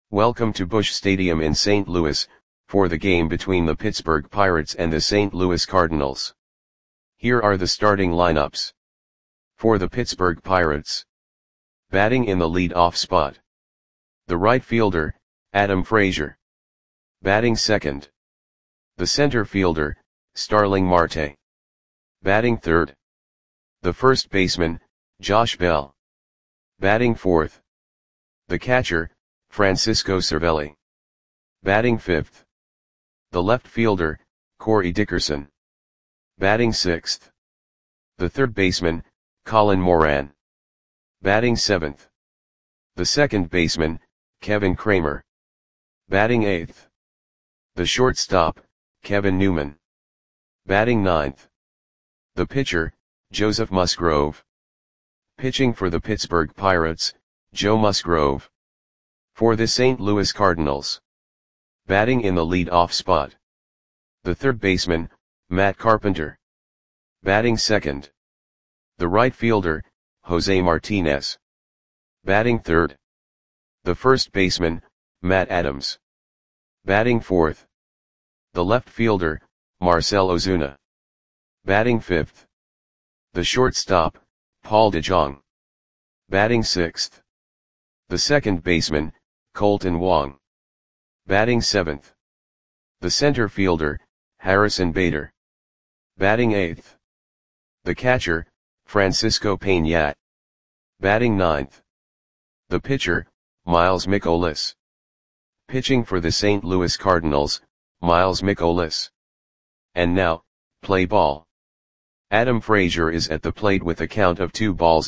Welcome to Busch Stadium in St. Louis, for the game between the Pittsburgh Pirates and the St. Louis Cardinals. Here are the starting lineups. For the Pittsburgh Pirates. Batting in the lead-off spot. The right fielder, Adam Frazier. Batting second. The center fielder, Starling Marte. Batting third. The first baseman, Josh Bell. Batting fourth. The catcher, Francisco Cervelli. Batting fifth. The left fielder, Corey Dickerson. Batting sixth. The third baseman, Colin Moran. Batting seventh. The second baseman, Kevin Kramer. Batting eighth. The shortstop, Kevin Newman. Batting ninth. The pitcher, Joseph Musgrove. Pitching for the Pittsburgh Pirates, Joe Musgrove. For the St. Louis Cardinals. Batting in the lead-off spot. The third baseman, Matt Carpenter. Batting second. The right fielder, Jose Martinez. Batting third. The first baseman, Matt Adams. Batting fourth. The left fielder, Marcell Ozuna. Batting fifth. The shortstop, Paul DeJong. Batting sixth. The second baseman, Colton Wong. Batting seventh. The center fielder, Harrison Bader. Batting eighth. The catcher, Francisco Peña. Batting ninth. The pitcher, Miles Mikolas. Pitching for the St. Louis Cardinals, Miles Mikolas. And now, play ball. Adam Frazier is at the plate with a count of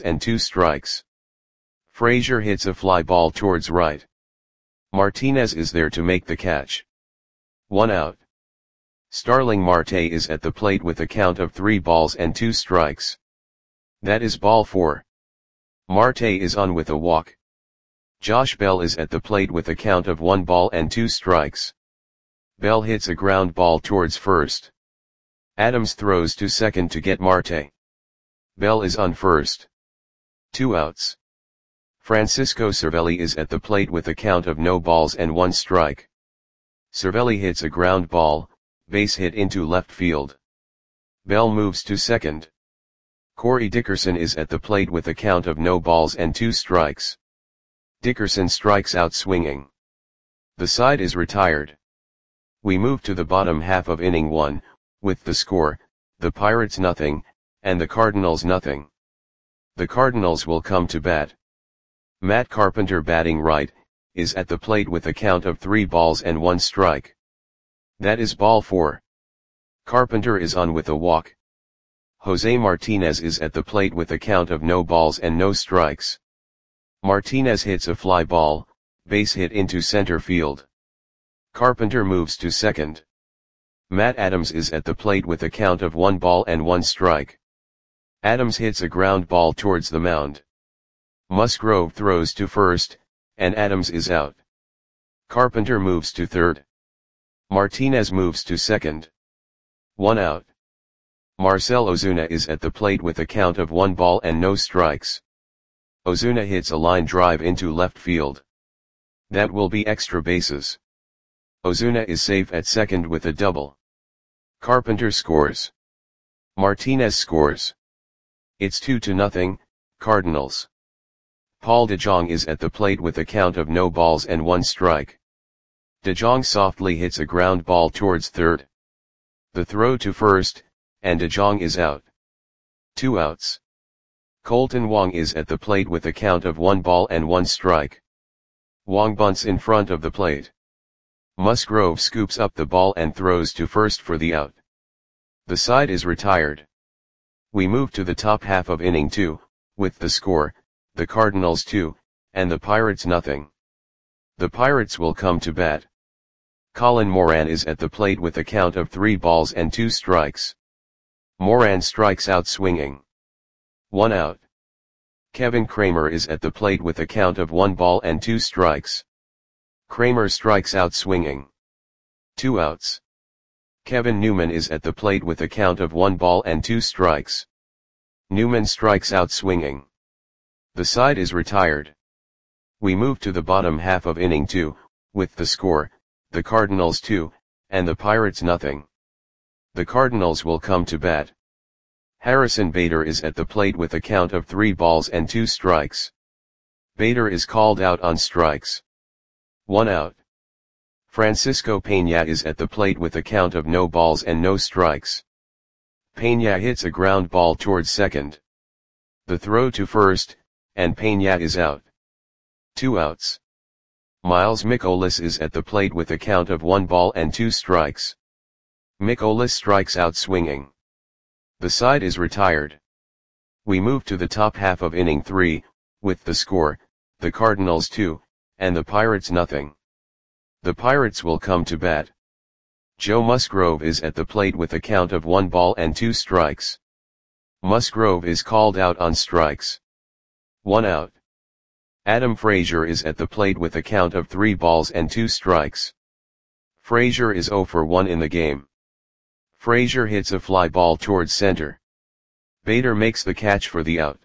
2-2. Frazier hits a fly ball towards right. Martinez is there to make the catch. 1 out. Starling Marte is at the plate with a count of 3-2. That is ball 4. Marte is on with a walk. Josh Bell is at the plate with a count of 1-2. Bell hits a ground ball towards first. Adams throws to second to get Marte. Bell is on first. 2 outs. Francisco Cervelli is at the plate with a count of 0-1. Cervelli hits a ground ball, base hit into left field. Bell moves to second. Corey Dickerson is at the plate with a count of 0-2. Dickerson strikes out swinging. The side is retired. We move to the bottom half of inning 1, with the score, the Pirates 0, and the Cardinals 0. The Cardinals will come to bat. Matt Carpenter batting right, is at the plate with a count of 3-1. That is ball 4. Carpenter is on with a walk. Jose Martinez is at the plate with a count of 0-0. Martinez hits a fly ball, base hit into center field. Carpenter moves to second. Matt Adams is at the plate with a count of 1-1. Adams hits a ground ball towards the mound. Musgrove throws to first, and Adams is out. Carpenter moves to third. Martinez moves to second. 1 out. Marcell Ozuna is at the plate with a count of 1-0. Ozuna hits a line drive into left field. That will be extra bases. Ozuna is safe at second with a double. Carpenter scores. Martinez scores. It's 2-0, Cardinals. Paul DeJong is at the plate with a count of 0-1. DeJong softly hits a ground ball towards third. The throw to first, and DeJong is out. 2 outs. Colton Wong is at the plate with a count of 1-1. Wong bunts in front of the plate. Musgrove scoops up the ball and throws to first for the out. The side is retired. We move to the top half of inning 2, with the score, the Cardinals 2, and the Pirates 0. The Pirates will come to bat. Colin Moran is at the plate with a count of 3-2. Moran strikes out swinging. 1 out. Kevin Kramer is at the plate with a count of 1-2. Kramer strikes out swinging. 2 outs. Kevin Newman is at the plate with a count of 1-2. Newman strikes out swinging. The side is retired. We move to the bottom half of inning 2, with the score, the Cardinals 2, and the Pirates nothing. The Cardinals will come to bat. Harrison Bader is at the plate with a count of 3 balls and 2 strikes. Bader is called out on strikes. 1 out. Francisco Peña is at the plate with a count of no balls and no strikes. Peña hits a ground ball towards second. The throw to first, and Peña is out. 2 outs. Miles Mikolas is at the plate with a count of 1 ball and 2 strikes. Mikolas strikes out swinging. The side is retired. We move to the top half of inning 3, with the score, the Cardinals 2, and the Pirates nothing. The Pirates will come to bat. Joe Musgrove is at the plate with a count of 1 ball and 2 strikes. Musgrove is called out on strikes. 1 out. Adam Frazier is at the plate with a count of 3 balls and 2 strikes. Frazier is 0 for 1 in the game. Frazier hits a fly ball towards center. Bader makes the catch for the out.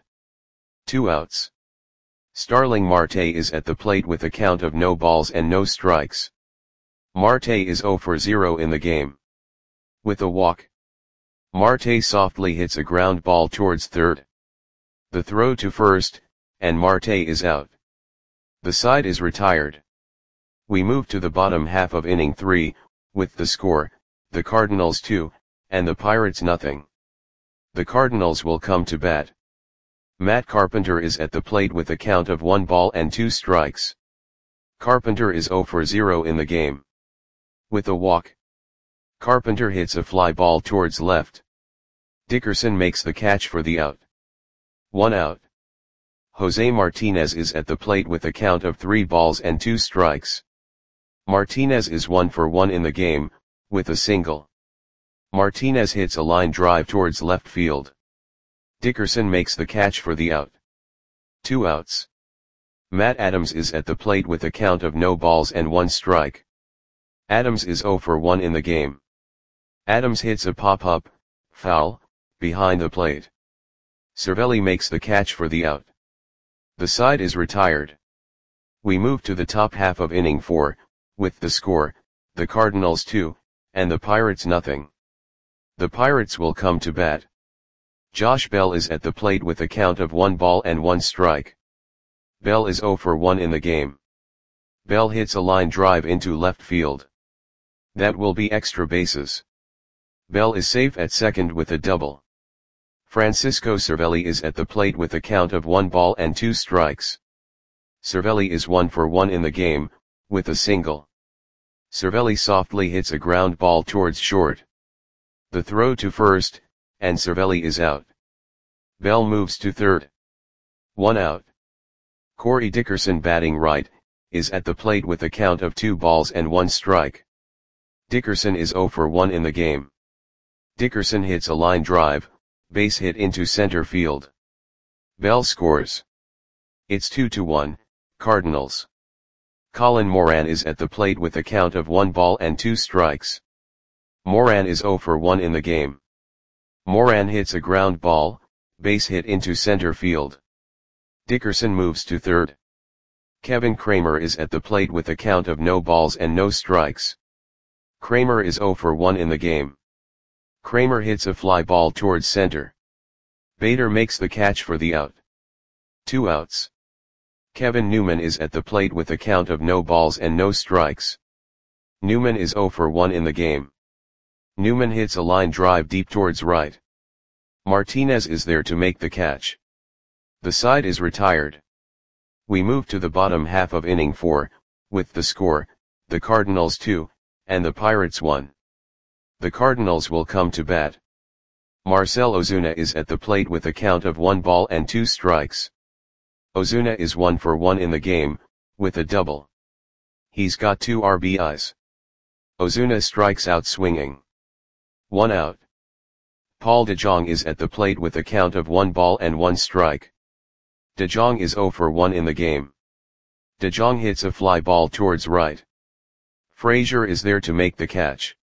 2 outs. Starling Marte is at the plate with a count of no balls and no strikes. Marte is 0 for 0 in the game. With a walk. Marte softly hits a ground ball towards third. The throw to first, and Marte is out. The side is retired. We move to the bottom half of inning 3, with the score, the Cardinals 2, and the Pirates nothing. The Cardinals will come to bat. Matt Carpenter is at the plate with a count of 1 ball and 2 strikes. Carpenter is 0 for 0 in the game. With a walk. Carpenter hits a fly ball towards left. Dickerson makes the catch for the out. 1 out. Jose Martinez is at the plate with a count of 3 balls and 2 strikes. Martinez is 1 for 1 in the game, with a single. Martinez hits a line drive towards left field. Dickerson makes the catch for the out. 2 outs. Matt Adams is at the plate with a count of no balls and 1 strike. Adams is 0 for 1 in the game. Adams hits a pop-up, foul, behind the plate. Cervelli makes the catch for the out. The side is retired. We move to the top half of inning 4, with the score, the Cardinals 2, and the Pirates nothing. The Pirates will come to bat. Josh Bell is at the plate with a count of 1 ball and 1 strike. Bell is 0 for 1 in the game. Bell hits a line drive into left field. That will be extra bases. Bell is safe at second with a double. Francisco Cervelli is at the plate with a count of 1 ball and 2 strikes. Cervelli is 1 for 1 in the game, with a single. Cervelli softly hits a ground ball towards short. The throw to first, and Cervelli is out. Bell moves to third. 1 out. Corey Dickerson, batting right, is at the plate with a count of 2 balls and 1 strike. Dickerson is 0 for 1 in the game. Dickerson hits a line drive, base hit into center field. Bell scores. It's 2-1, Cardinals. Colin Moran is at the plate with a count of 1 ball and 2 strikes. Moran is 0 for 1 in the game. Moran hits a ground ball, base hit into center field. Dickerson moves to third. Kevin Kramer is at the plate with a count of no balls and no strikes. Kramer is 0 for 1 in the game. Kramer hits a fly ball towards center. Bader makes the catch for the out. 2 outs. Kevin Newman is at the plate with a count of no balls and no strikes. Newman is 0 for 1 in the game. Newman hits a line drive deep towards right. Martinez is there to make the catch. The side is retired. We move to the bottom half of inning 4, with the score, the Cardinals 2, and the Pirates 1. The Cardinals will come to bat. Marcell Ozuna is at the plate with a count of 1 ball and 2 strikes. Ozuna is 1 for 1 in the game, with a double. He's got 2 RBIs. Ozuna strikes out swinging. 1 out. Paul DeJong is at the plate with a count of 1 ball and 1 strike. DeJong is 0 for 1 in the game. DeJong hits a fly ball towards right. Frazier is there to make the catch.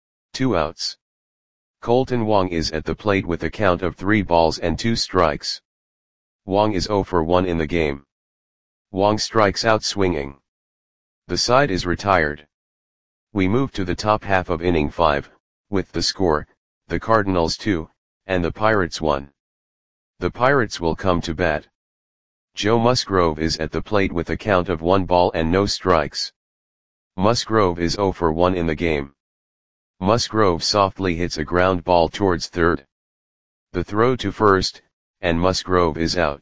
2 outs. Colton Wong is at the plate with a count of 3 balls and 2 strikes. Wong is 0 for 1 in the game. Wong strikes out swinging. The side is retired. We move to the top half of inning 5, with the score, the Cardinals 2, and the Pirates 1. The Pirates will come to bat. Joe Musgrove is at the plate with a count of 1 ball and no strikes. Musgrove is 0 for 1 in the game. Musgrove softly hits a ground ball towards third. The throw to first, and Musgrove is out.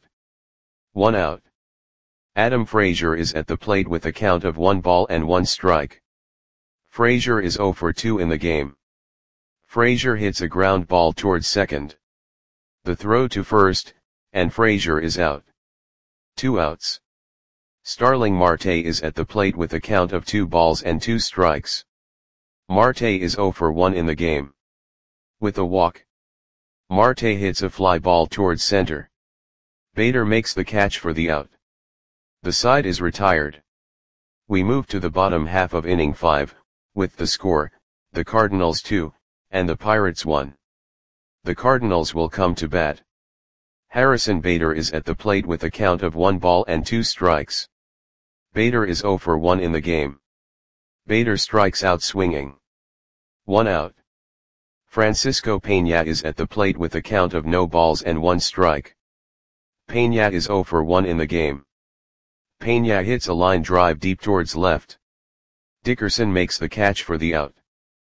1 out. Adam Frazier is at the plate with a count of 1 ball and 1 strike. Frazier is 0 for 2 in the game. Frazier hits a ground ball towards second. The throw to first, and Frazier is out. 2 outs. Starling Marte is at the plate with a count of 2 balls and 2 strikes. Marte is 0 for 1 in the game. With a walk. Marte hits a fly ball towards center. Bader makes the catch for the out. The side is retired. We move to the bottom half of inning 5, with the score, the Cardinals 2, and the Pirates 1. The Cardinals will come to bat. Harrison Bader is at the plate with a count of 1 ball and 2 strikes. Bader is 0 for 1 in the game. Bader strikes out swinging. 1 out. Francisco Peña is at the plate with a count of no balls and 1 strike. Peña is 0 for 1 in the game. Peña hits a line drive deep towards left. Dickerson makes the catch for the out.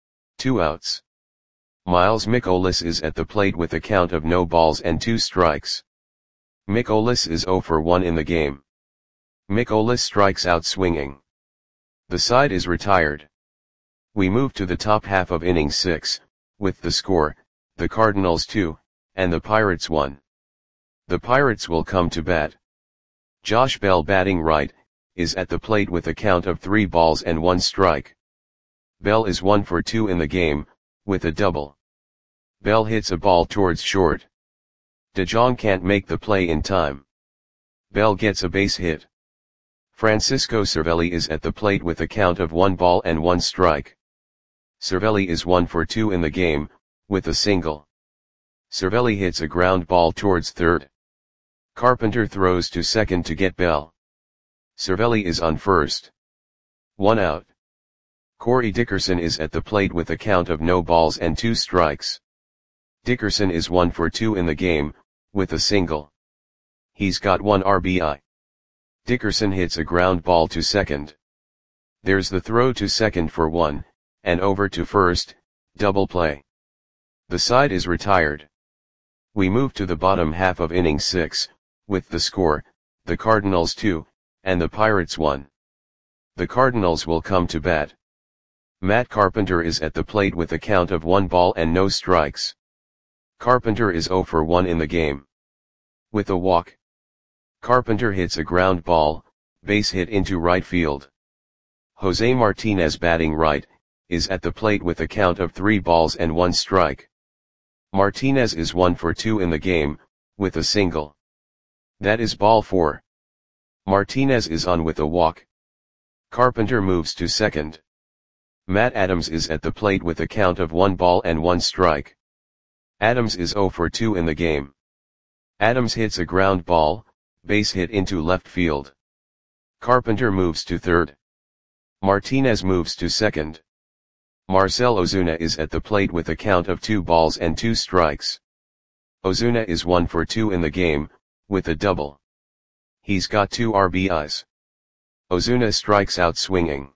2 outs. Miles Mikolas is at the plate with a count of no balls and 2 strikes. Mikolas is 0 for 1 in the game. Mikolas strikes out swinging. The side is retired. We move to the top half of inning 6, with the score, the Cardinals 2, and the Pirates 1. The Pirates will come to bat. Josh Bell, batting right, is at the plate with a count of 3 balls and 1 strike. Bell is 1 for 2 in the game, with a double. Bell hits a ball towards short. DeJong can't make the play in time. Bell gets a base hit. Francisco Cervelli is at the plate with a count of 1 ball and 1 strike. Cervelli is 1 for 2 in the game, with a single. Cervelli hits a ground ball towards third. Carpenter throws to second to get Bell. Cervelli is on first. 1 out. Corey Dickerson is at the plate with a count of no balls and 2 strikes. Dickerson is 1 for 2 in the game, with a single. He's got 1 RBI. Dickerson hits a ground ball to second. There's the throw to second for 1, and over to first, double play. The side is retired. We move to the bottom half of inning 6, with the score, the Cardinals 2, and the Pirates 1. The Cardinals will come to bat. Matt Carpenter is at the plate with a count of 1 ball and no strikes. Carpenter is 0 for 1 in the game. With a walk. Carpenter hits a ground ball, base hit into right field. Jose Martinez, batting right, is at the plate with a count of 3 balls and 1 strike. Martinez is 1 for 2 in the game, with a single. That is ball 4. Martinez is on with a walk. Carpenter moves to second. Matt Adams is at the plate with a count of 1 ball and 1 strike. Adams is 0 for 2 in the game. Adams hits a ground ball, base hit into left field. Carpenter moves to third. Martinez moves to second. Marcell Ozuna is at the plate with a count of 2 balls and 2 strikes. Ozuna is 1 for 2 in the game, with a double. He's got 2 RBIs. Ozuna strikes out swinging.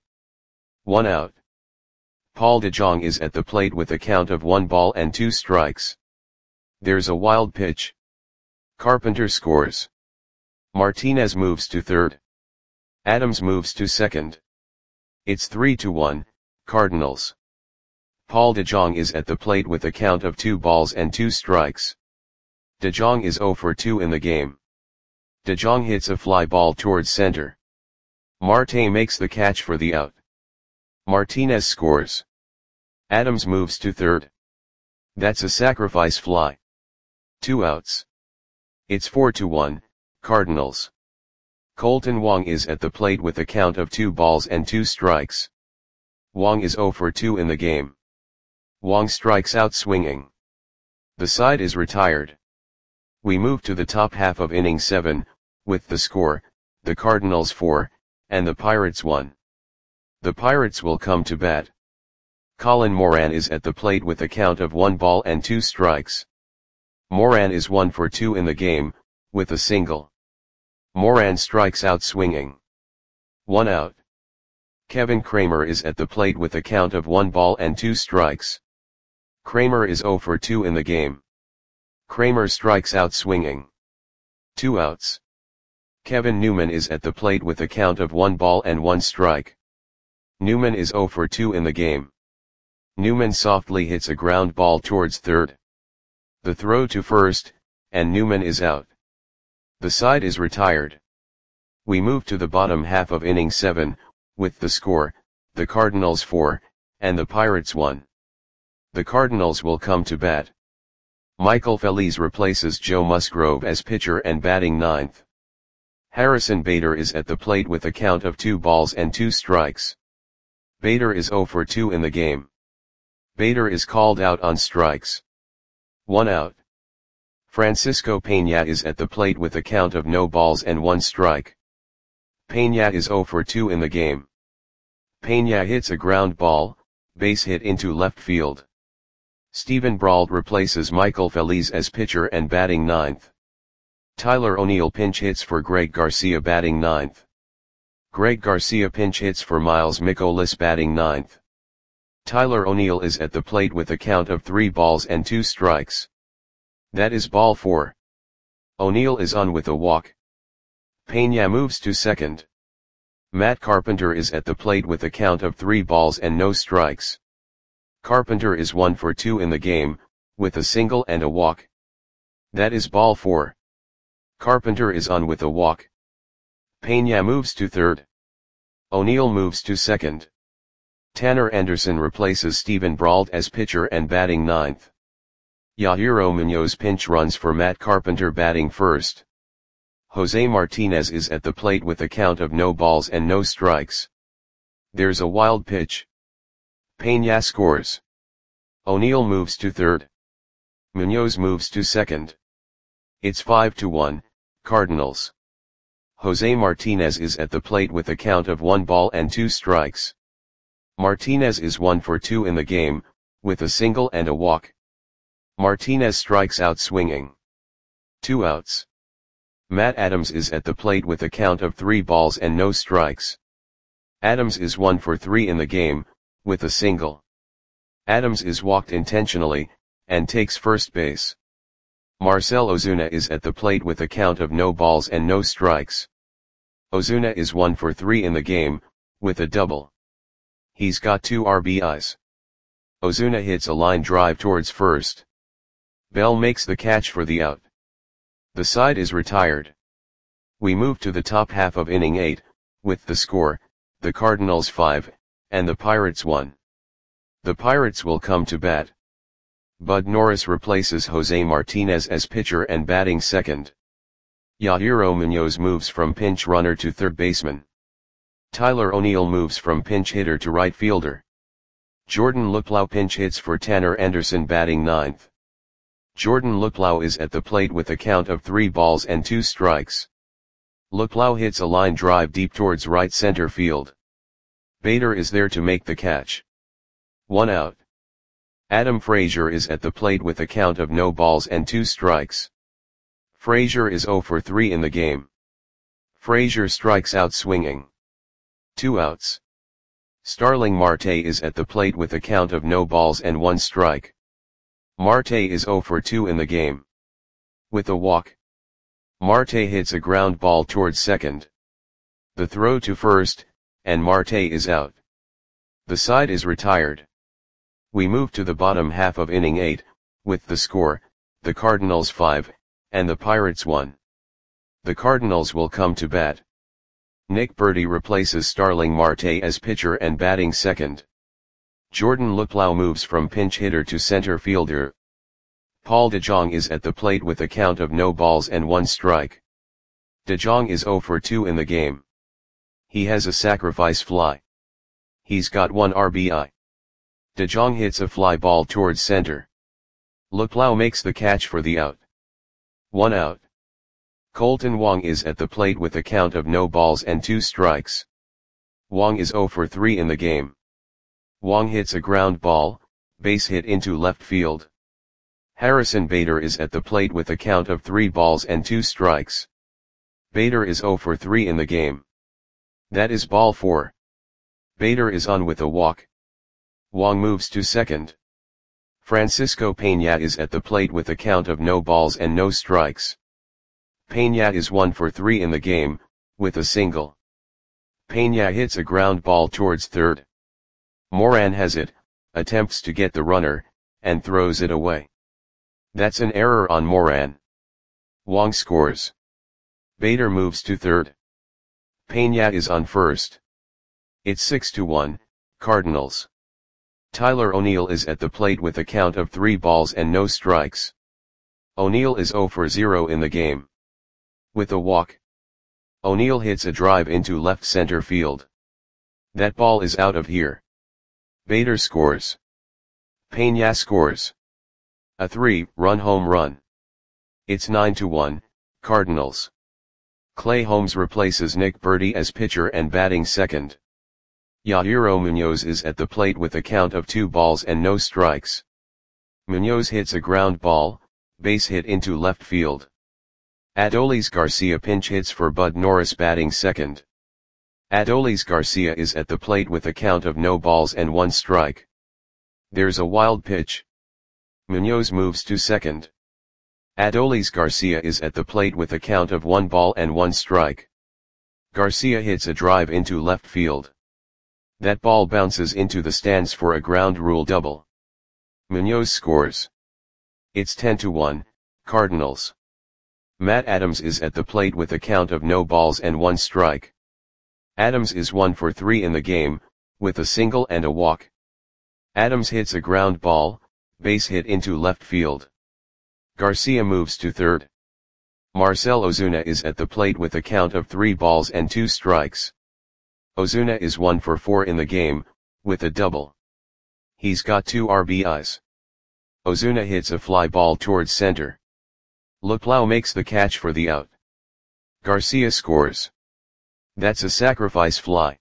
1 out. Paul DeJong is at the plate with a count of 1 ball and 2 strikes. There's a wild pitch. Carpenter scores. Martinez moves to third. Adams moves to second. It's 3-1, Cardinals. Paul DeJong is at the plate with a count of 2 balls and 2 strikes. DeJong is 0 for 2 in the game. DeJong hits a fly ball towards center. Marte makes the catch for the out. Martinez scores. Adams moves to third. That's a sacrifice fly. 2 outs. It's 4-1, Cardinals. Colton Wong is at the plate with a count of 2 balls and 2 strikes. Wong is 0 for 2 in the game. Wong strikes out swinging. The side is retired. We move to the top half of inning 7, with the score, the Cardinals 4, and the Pirates 1. The Pirates will come to bat. Colin Moran is at the plate with a count of 1 ball and 2 strikes. Moran is 1 for 2 in the game, with a single. Moran strikes out swinging. 1 out. Kevin Kramer is at the plate with a count of 1 ball and 2 strikes. Kramer is 0 for 2 in the game. Kramer strikes out swinging. 2 outs. Kevin Newman is at the plate with a count of 1 ball and 1 strike. Newman is 0 for 2 in the game. Newman softly hits a ground ball towards third. The throw to first, and Newman is out. The side is retired. We move to the bottom half of inning 7, with the score, the Cardinals 4, and the Pirates 1. The Cardinals will come to bat. Michael Feliz replaces Joe Musgrove as pitcher and batting ninth. Harrison Bader is at the plate with a count of 2 balls and 2 strikes. Bader is 0 for 2 in the game. Bader is called out on strikes. 1 out. Francisco Peña is at the plate with a count of no balls and 1 strike. Peña is 0 for 2 in the game. Peña hits a ground ball, base hit into left field. Stephen Brault replaces Michael Feliz as pitcher and batting ninth. Tyler O'Neill pinch hits for Greg Garcia batting ninth. Greg Garcia pinch hits for Miles Mikolas batting ninth. Tyler O'Neill is at the plate with a count of 3 balls and 2 strikes. That is ball 4. O'Neill is on with a walk. Peña moves to second. Matt Carpenter is at the plate with a count of 3 balls and no strikes. Carpenter is 1 for 2 in the game, with a single and a walk. That is ball 4. Carpenter is on with a walk. Peña moves to third. O'Neill moves to second. Tanner Anderson replaces Stephen Brault as pitcher and batting ninth. Yajiro Munoz pinch runs for Matt Carpenter batting first. Jose Martinez is at the plate with a count of no balls and no strikes. There's a wild pitch. Peña scores. O'Neill moves to third. Munoz moves to second. It's 5-1, Cardinals. Jose Martinez is at the plate with a count of 1 ball and 2 strikes. Martinez is 1 for 2 in the game, with a single and a walk. Martinez strikes out swinging. 2 outs. Matt Adams is at the plate with a count of 3 balls and no strikes. Adams is 1 for 3 in the game, with a single. Adams is walked intentionally, and takes first base. Marcell Ozuna is at the plate with a count of no balls and no strikes. Ozuna is 1 for 3 in the game, with a double. He's got 2 RBIs. Ozuna hits a line drive towards first. Bell makes the catch for the out. The side is retired. We move to the top half of inning 8, with the score, the Cardinals 5, and the Pirates 1. The Pirates will come to bat. Bud Norris replaces Jose Martinez as pitcher and batting second. Yajiro Munoz moves from pinch runner to third baseman. Tyler O'Neill moves from pinch hitter to right fielder. Jordan Luplow pinch hits for Tanner Anderson batting ninth. Jordan Luplow is at the plate with a count of 3 balls and 2 strikes. Luplow hits a line drive deep towards right center field. Bader is there to make the catch. 1 out. Adam Frazier is at the plate with a count of no balls and 2 strikes. Frazier is 0 for 3 in the game. Frazier strikes out swinging. 2 outs. Starling Marte is at the plate with a count of no balls and 1 strike. Marte is 0 for 2 in the game. With a walk. Marte hits a ground ball towards second. The throw to first, and Marte is out. The side is retired. We move to the bottom half of inning 8, with the score, the Cardinals 5, and the Pirates 1. The Cardinals will come to bat. Nick Burdi replaces Starling Marte as pitcher and batting second. Jordan Luplow moves from pinch hitter to center fielder. Paul DeJong is at the plate with a count of no balls and 1 strike. DeJong is 0 for 2 in the game. He has a sacrifice fly. He's got 1 RBI. DeJong hits a fly ball towards center. Luplow makes the catch for the out. 1 out. Colton Wong is at the plate with a count of no balls and 2 strikes. Wong is 0 for 3 in the game. Wong hits a ground ball, base hit into left field. Harrison Bader is at the plate with a count of 3 balls and 2 strikes. Bader is 0 for 3 in the game. That is ball 4. Bader is on with a walk. Wong moves to second. Francisco Peña is at the plate with a count of no balls and no strikes. Peña is 1 for 3 in the game, with a single. Peña hits a ground ball towards third. Moran has it, attempts to get the runner, and throws it away. That's an error on Moran. Wong scores. Bader moves to third. Peña is on first. It's 6-1, Cardinals. Tyler O'Neill is at the plate with a count of 3 balls and no strikes. O'Neill is 0 for 0 in the game. With a walk. O'Neill hits a drive into left center field. That ball is out of here. Bader scores. Peña scores. A 3-run home run. It's 9-1, Cardinals. Clay Holmes replaces Nick Burdi as pitcher and batting second. Yajiro Munoz is at the plate with a count of 2 balls and no strikes. Munoz hits a ground ball, base hit into left field. Adolis Garcia pinch hits for Bud Norris batting second. Adolis Garcia is at the plate with a count of no balls and 1 strike. There's a wild pitch. Munoz moves to second. Adolis Garcia is at the plate with a count of 1 ball and 1 strike. Garcia hits a drive into left field. That ball bounces into the stands for a ground rule double. Munoz scores. It's 10-1, Cardinals. Matt Adams is at the plate with a count of no balls and 1 strike. Adams is 1 for 3 in the game, with a single and a walk. Adams hits a ground ball, base hit into left field. Garcia moves to third. Marcell Ozuna is at the plate with a count of 3 balls and 2 strikes. Ozuna is 1 for 4 in the game, with a double. He's got 2 RBIs. Ozuna hits a fly ball towards center. Luplow makes the catch for the out. Garcia scores. That's a sacrifice fly.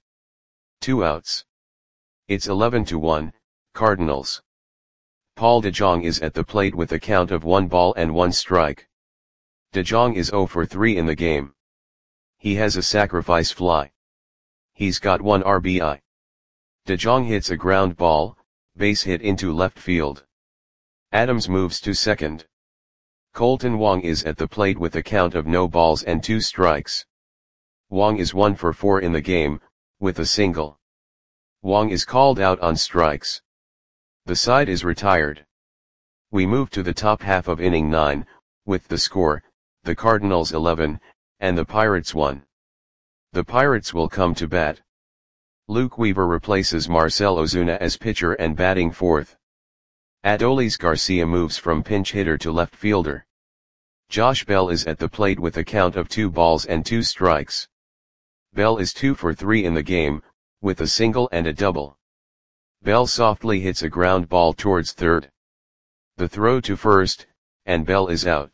2 outs. It's 11-1, Cardinals. Paul DeJong is at the plate with a count of 1 ball and 1 strike. DeJong is 0 for 3 in the game. He has a sacrifice fly. He's got 1 RBI. DeJong hits a ground ball, base hit into left field. Adams moves to second. Colton Wong is at the plate with a count of no balls and 2 strikes. Wong is 1 for 4 in the game, with a single. Wong is called out on strikes. The side is retired. We move to the top half of inning 9, with the score, the Cardinals 11, and the Pirates 1. The Pirates will come to bat. Luke Weaver replaces Marcell Ozuna as pitcher and batting fourth. Adolis Garcia moves from pinch hitter to left fielder. Josh Bell is at the plate with a count of 2 balls and 2 strikes. Bell is 2 for 3 in the game, with a single and a double. Bell softly hits a ground ball towards third. The throw to first, and Bell is out.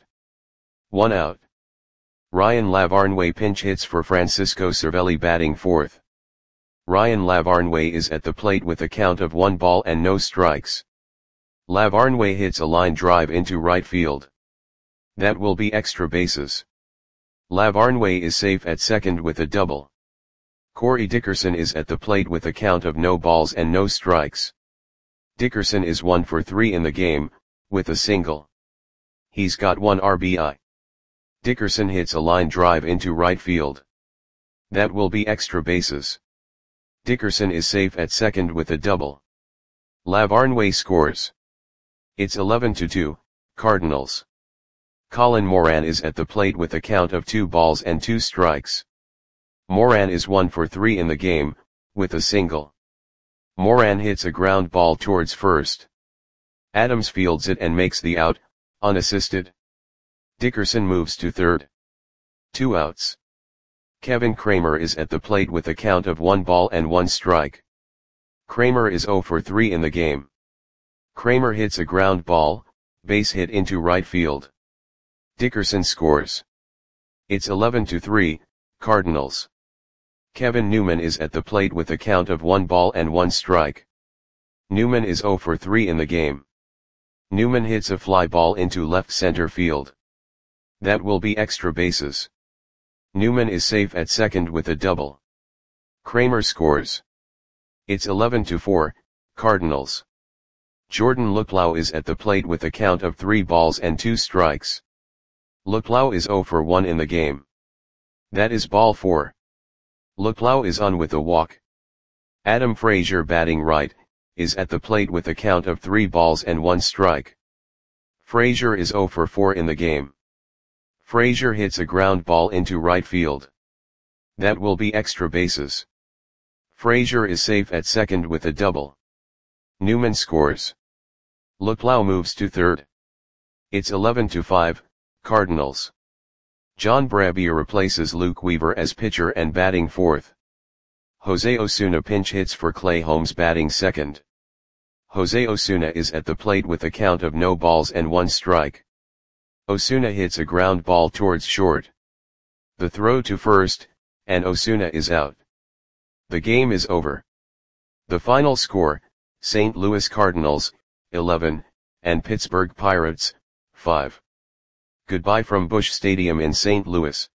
1 out. Ryan Lavarnway pinch hits for Francisco Cervelli batting fourth. Ryan Lavarnway is at the plate with a count of 1 ball and no strikes. Lavarnway hits a line drive into right field. That will be extra bases. Lavarnway is safe at second with a double. Corey Dickerson is at the plate with a count of no balls and no strikes. Dickerson is 1 for 3 in the game, with a single. He's got 1 RBI. Dickerson hits a line drive into right field. That will be extra bases. Dickerson is safe at second with a double. Lavarnway scores. It's 11-2, Cardinals. Colin Moran is at the plate with a count of 2 balls and 2 strikes. Moran is 1 for 3 in the game, with a single. Moran hits a ground ball towards first. Adams fields it and makes the out, unassisted. Dickerson moves to third. 2 outs. Kevin Kramer is at the plate with a count of 1 ball and 1 strike. Kramer is 0 for 3 in the game. Kramer hits a ground ball, base hit into right field. Dickerson scores. It's 11-3, Cardinals. Kevin Newman is at the plate with a count of 1 ball and 1 strike. Newman is 0 for 3 in the game. Newman hits a fly ball into left center field. That will be extra bases. Newman is safe at second with a double. Kramer scores. It's 11-4, Cardinals. Jordan Luplow is at the plate with a count of 3 balls and 2 strikes. Luplow is 0 for 1 in the game. That is ball 4. Luplow is on with a walk. Adam Frazier, batting right, is at the plate with a count of 3 balls and 1 strike. Frazier is 0 for 4 in the game. Frazier hits a ground ball into right field. That will be extra bases. Frazier is safe at second with a double. Newman scores. Luplow moves to third. It's 11-5, Cardinals. John Brebbia replaces Luke Weaver as pitcher and batting fourth. Jose Osuna pinch hits for Clay Holmes, batting second. Jose Osuna is at the plate with a count of no balls and 1 strike. Osuna hits a ground ball towards short. The throw to first, and Osuna is out. The game is over. The final score, St. Louis Cardinals, 11, and Pittsburgh Pirates, 5. Goodbye from Busch Stadium in St. Louis.